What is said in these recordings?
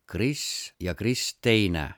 Kris ja Kris teine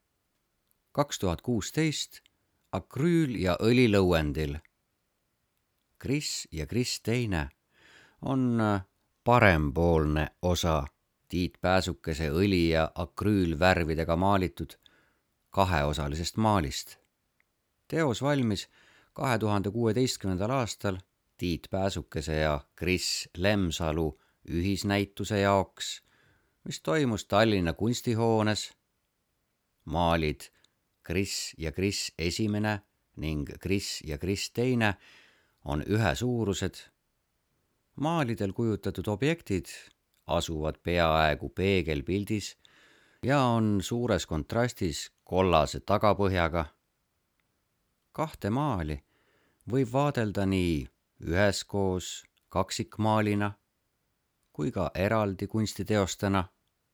2016 akrüül- ja õlilõuendil. Kris ja Kris teine on parempoolne osa Tiit Pääsukese õli- ja akrüülvärvidega maalitud kaheosalisest maalist. Teos valmis 2016. aastal Tiit Pääsukese ja Kris Lemsalu ühisnäituse jaoks, mis toimus Tallinna kunstihoones. Maalid Kris ja Kris esimene ning Kris ja Kris teine on ühesuurused. Maalidel kujutatud objektid asuvad peaaegu peegelpildis ja on suures kontrastis kollase tagapõhjaga. Kahte maali võib vaadelda nii üheskoos kaksikmaalina kui ka eraldi kunstiteostena.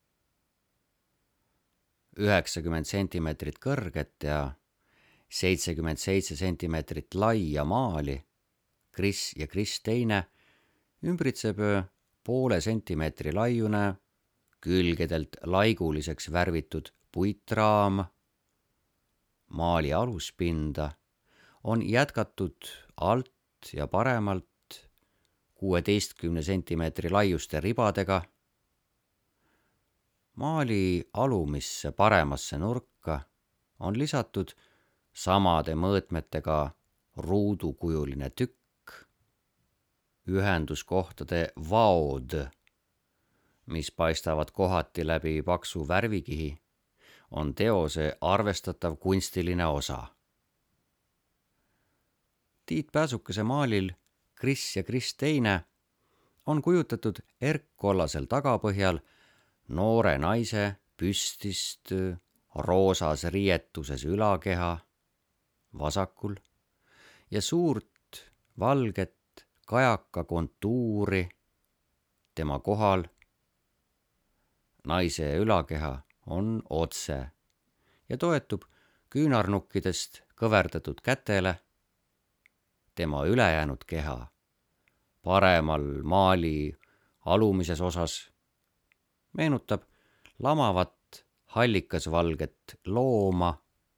90 sentimeetrit kõrget ja 77 sentimeetrit laia maali Kris ja Kris teine ümbritseb poole sentimeetri laiune, külgedelt laiguliseks värvitud puitraam. Maali aluspinda on jätkatud alt ja paremalt 16 sentimeetri laiuste ribadega. Maali alumisse paremasse nurka on lisatud samade mõõtmetega ruudukujuline tükk, ühenduskohtade vaod, mis paistavad kohati läbi paksu värvikihi, on teose arvestatav kunstiline osa. Tiit Pääsukese maalil Kris ja Kris teine on kujutatud erkkollasel tagapõhjal noore naise püstist roosas riietuses ülakeha vasakul ja suurt valget kajaka kontuuri tema kohal. Naise ülakeha on otse ja toetub küünarnukkidest kõverdatud kätele. Tema ülejäänud keha paremal maali alumises osas meenutab lamavat hallikasvalget looma.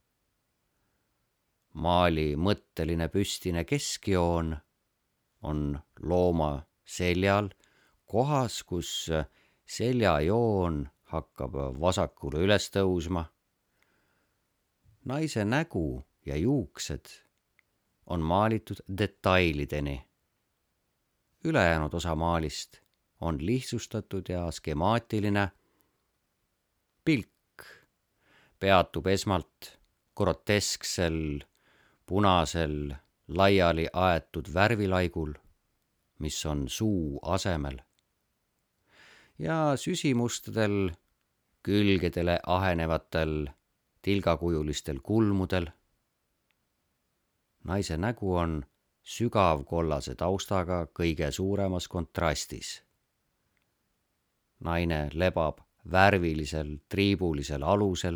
Maali mõtteline püstine keskjoon on looma seljal, kohas, kus seljajoon hakkab vasakule üles tõusma. Naise nägu ja juuksed on maalitud detailideni. Ülejäänud osa maalist on lihtsustatud ja skemaatiline. Pilk peatub esmalt grotesksel, punasel, laiali aetud värvilaigul, mis on suu asemel, ja süsimustadel, külgedele ahenevatel tilgakujulistel kulmudel. Naise nägu on sügavkollase taustaga kõige suuremas kontrastis. Naine lebab värvilisel triibulisel alusel.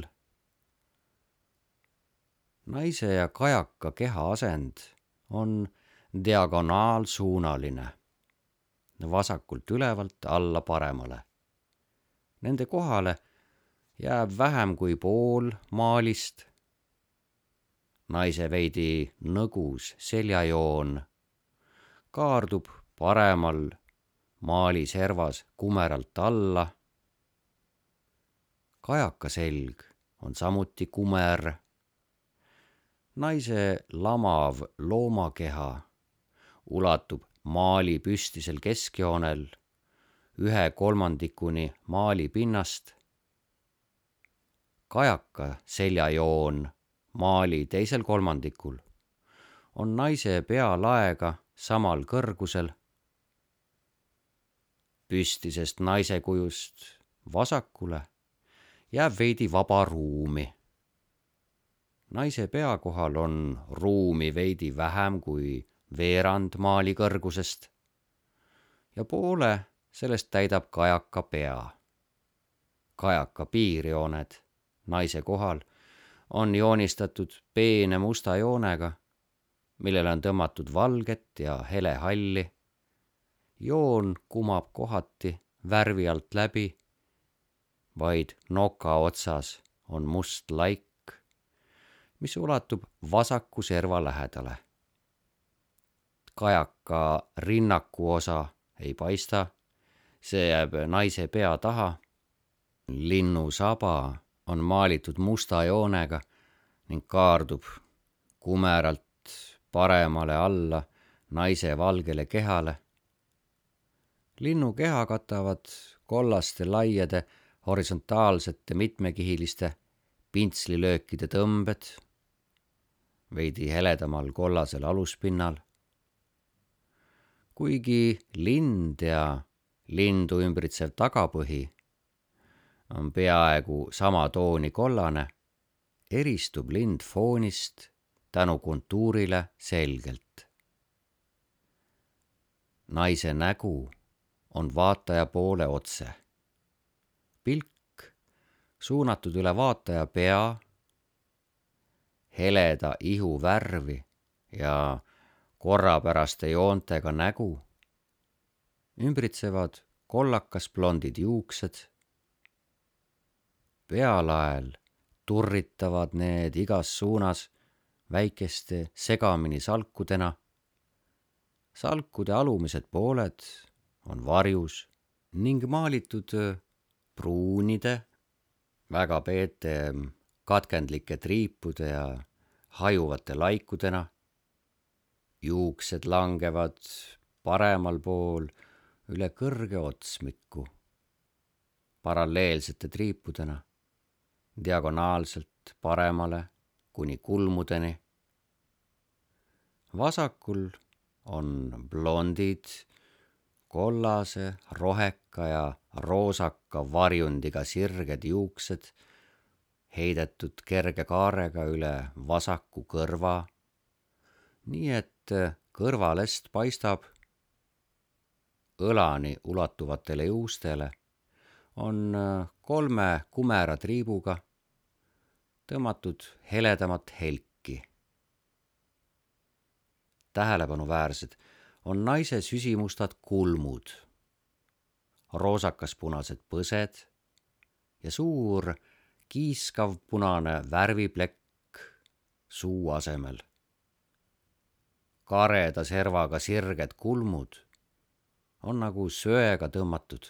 Naise ja kajaka keha asend on diagonaalsuunaline, vasakult ülevalt alla paremale. Nende kohale jääb vähem kui pool maalist. Naise veidi nõgus seljajoon kaardub paremal maali servas kumeralt alla. Kajaka selg on samuti kumer. Naise lamav loomakeha ulatub maali püstisel keskjoonel 1/3 maali pinnast. Kajaka seljajoon maali teisel kolmandikul on naise pealaega samal kõrgusel. Püstisest naise kujust vasakule jääb veidi vaba ruumi. Naise pea kohal on ruumi veidi vähem kui veerand maali kõrgusest ja poole sellest täidab kajaka pea. Kajaka piirjooned naise kohal on joonistatud peene musta joonega, millele on tõmmatud valget ja helehalli. Joon kumab kohati värvi alt läbi vaid noka otsas on must laik, mis ulatub vasaku serva lähedale. Kajaka rinnaku osa ei paista, see jääb naise pea taha. Linnu saba on maalitud musta joonega ning kaardub kumeralt paremale alla naise valgele kehale. Linnu keha katavad kollaste laiade horisontaalsete mitmekihiliste pintslilöökide tõmbed, veidi heledamal kollasel aluspinnal. Kuigi lind ja lindu ümbritsev tagapõhi on peaaegu sama tooni kollane, eristub lind foonist tänu kontuurile selgelt. Naise nägu on vaataja poole otse. Pilk suunatud üle vaataja pea, heleda ihu värvi ja korrapäraste joontega nägu ümbritsevad kollakas blondid juuksed. Pealael turritavad need igas suunas väikeste segamini salkudena. Salkude alumised pooled on varjus ning maalitud pruunide, väga peete katkendlike triipude ja hajuvate laikudena. Juuksed langevad paremal pool üle kõrge otsmiku, paralleelsete triipudena, diagonaalselt paremale kuni kulmudeni. Vasakul on blondid, kollase, roheka ja roosaka varjundiga sirged juuksed, heidetud kerge kaarega üle vasaku kõrva, nii et kõrvalest paistab õlani ulatuvatele juustele on 3 kumera triibuga tõmmatud heledamat helki. Tähelepanuväärsed on naise süsimustad kulmud, roosakas-punased põsed ja suur kiiskav punane värviplekk suu asemel. Kareda servaga sirged kulmud on nagu söega tõmmatud.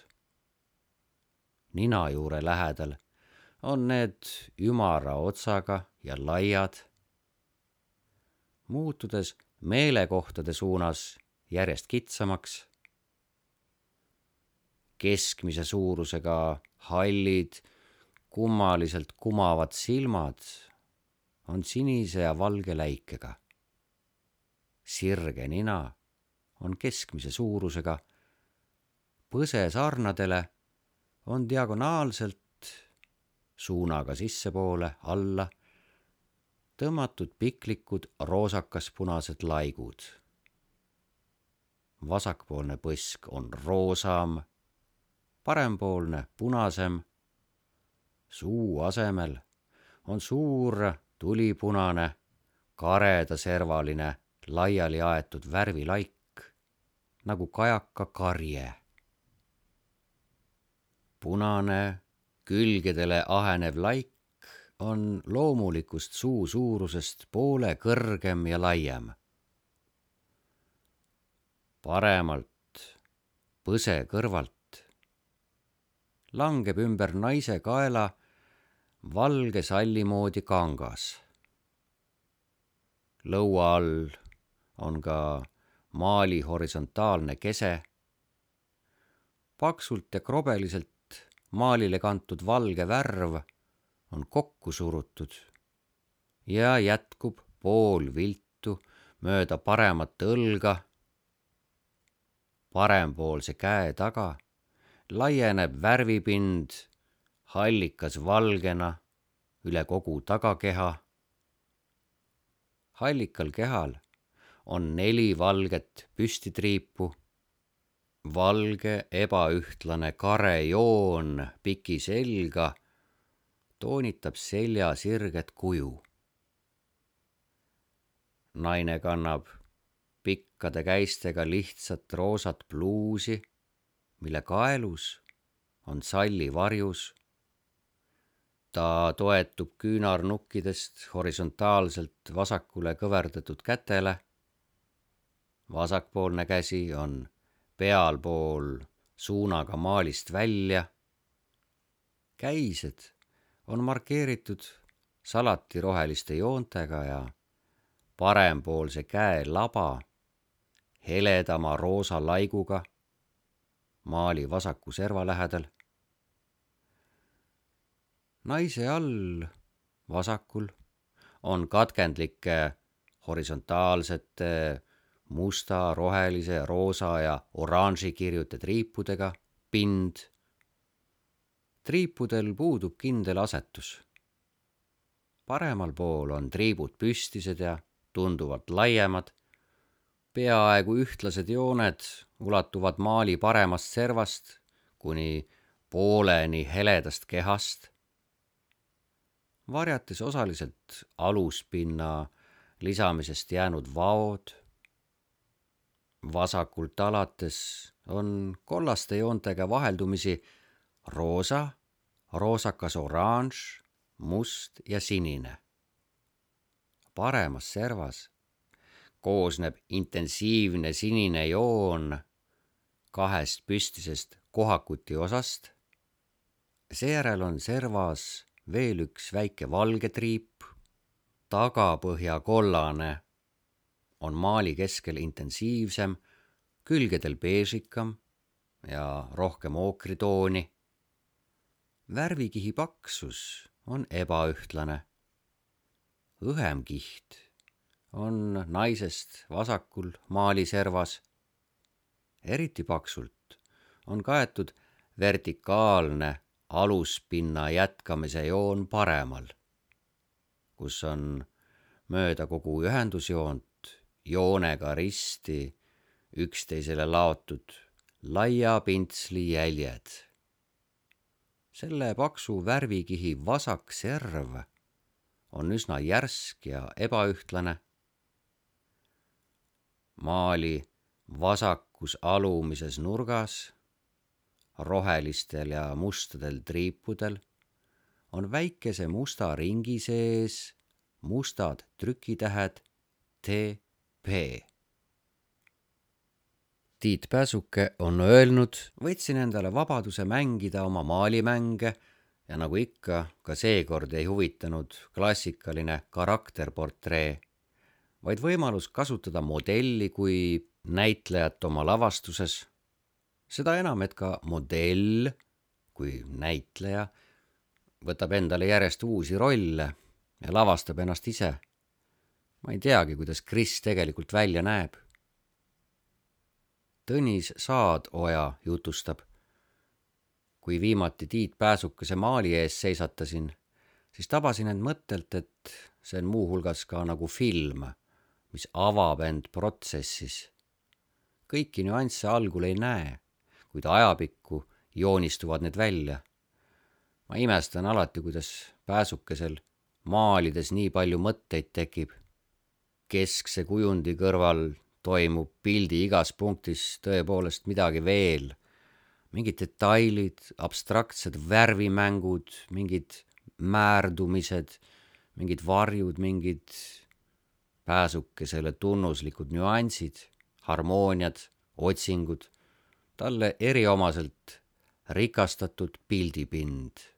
Nina juure lähedal on need ümara otsaga ja laiad, muutudes meelekohtade suunas järjest kitsamaks. Keskmise suurusega hallid, kummaliselt kumavad silmad on sinise ja valge läikega. Sirge nina on keskmise suurusega, põse sarnadele on diagonaalselt suunaga sissepoole alla tõmmatud piklikud roosakas-punased laigud. Vasakpoolne põsk on roosam, parempoolne punasem. Suu asemel on suur tulipunane, karedaservaline, laiali aetud värvilaik, nagu kajaka karje. Punane, külgedele ahenev laik on loomulikust suu suurusest poole kõrgem ja laiem. Paremalt, põse kõrvalt, langeb ümber naise kaela valge salli moodi kangas. Lõua all on ka maali horisontaalne kese. Paksult ja krobeliselt maalile kantud valge värv on kokku surutud ja jätkub pool viltu mööda paremat õlga. Parempoolse käe taga laieneb värvipind hallikas valgena üle kogu tagakeha. Hallikal kehal on 4 valget püstitriipu. Valge ebaühtlane kare joon piki selga toonitab selja sirget kuju. Naine kannab pikkade käistega lihtsat roosat pluusi, mille kaelus on salli varjus Ta toetub küünarnukkidest horisontaalselt vasakule kõverdatud kätele. Vasakpoolne käsi on pealpool suunaga maalist välja. Käised on markeeritud salatiroheliste joontega ja parempoolse käe laba heledama roosa laiguga maali vasaku serva lähedal. Naise all vasakul on katkendlike horisontaalsete musta, rohelise, roosa ja oranži kirjute triipudega pind. Triipudel puudub kindel asetus. Paremal pool on triibud püstised ja tunduvalt laiemad. Peaaegu ühtlased jooned ulatuvad maali paremast servast kuni pooleni heledast kehast. Varjates osaliselt aluspinna lisamisest jäänud vaod. Vasakult alates on kollaste joontega vaheldumisi roosa, roosakas oranž, must ja sinine. Paremas servas koosneb intensiivne sinine joon 2 püstisest kohakuti osast. Seejärel on servas veel üks väike valge triip. Tagapõhja kollane on maali keskel intensiivsem, külgedel beežikam ja rohkem ookritooni. Värvikihi paksus on ebaühtlane. Õhem kiht on naisest vasakul maali servas. Eriti paksult on kaetud vertikaalne aluspinna jätkamise joon paremal, kus on mööda kogu ühendusjoont joonega risti üksteisele laotud laia pintsli jäljed. Selle paksu värvikihi vasak serv on üsna järsk ja ebaühtlane. Maali vasakus alumises nurgas, rohelistel ja mustadel triipudel on väikese musta ringi sees mustad trükitähed TP. Tiit Pääsuke on öelnud, võtsin endale vabaduse mängida oma maalimänge ja nagu ikka, ka seekord ei huvitanud klassikaline karakterportree, vaid võimalus kasutada modelli kui näitlejat oma lavastuses. Seda enam, et ka modell kui näitleja võtab endale järjest uusi rolle ja lavastab ennast ise. Ma ei teagi, kuidas Kris tegelikult välja näeb. Tõnis Saadoja jutustab. Kui viimati Tiit Pääsukese maali ees seisatasin, siis tabasin end mõttelt, et see on muuhulgas ka nagu film, mis avab end protsessis. Kõiki nüansse algul ei näe, kuid ajapikku joonistuvad need välja. Ma imestan alati, kuidas Pääsukesel maalides nii palju mõtteid tekib. Keskse kujundi kõrval toimub pildi igas punktis tõepoolest midagi veel. Mingid detailid, abstraktsed värvimängud, mingid määrdumised, mingid varjud, mingid Pääsukesele tunnuslikud nüansid, harmooniad, otsingud, talle eriomaselt rikastatud pildipind.